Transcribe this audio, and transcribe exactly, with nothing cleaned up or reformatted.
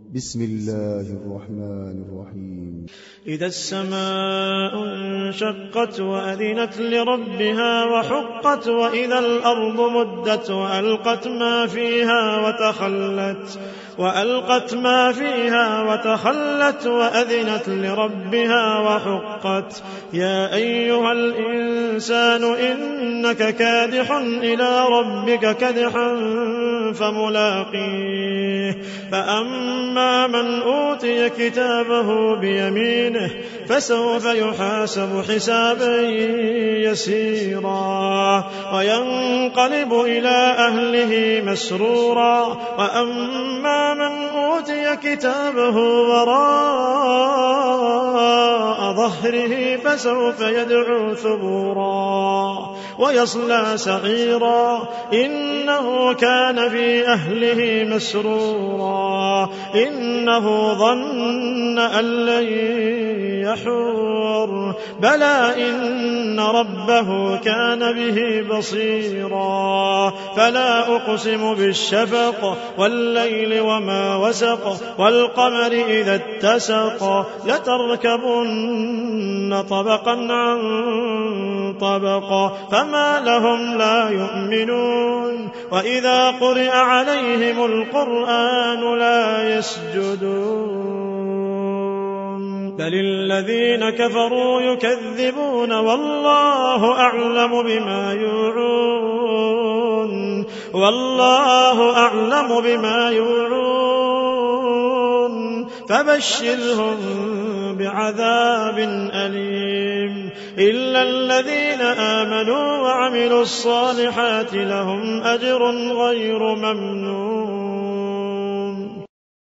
بسم الله الرحمن الرحيم. إذا السماء انشقت وأذنت لربها وحقت وإذا الأرض مدت وألقت ما فيها وتخلت وألقت ما فيها وتخلت وأذنت لربها وحقت. يا أيها الإنسان إنك كادح إلى ربك كدحا فملاقيه. فأما من أوتي كتابه بيمينه فسوف يحاسب حسابا يسيرا وينقلب إلى أهله مسرورا. وأما من أوتي كتابه وراء ظهره فسوف يدعو ثبورا ويصلى سعيرا إنه كان في أهله مسرورا إنه ظن أن لن يحور بلى إن ربه كان به بصيرا. فلا أقسم بالشفق والليل وما وسق والقمر إذا اتسق لتركبن طبقا عن طبق فما لهم لا يؤمنون وإذا قرئ عليهم القرآن لا يسجدون بل الذين كفروا يكذبون والله أعلم بما يوعون والله أعلم بما يوعون فبشرهم بعذاب أليم إلا الذين آمنوا وعملوا الصالحات لهم أجر غير ممنون.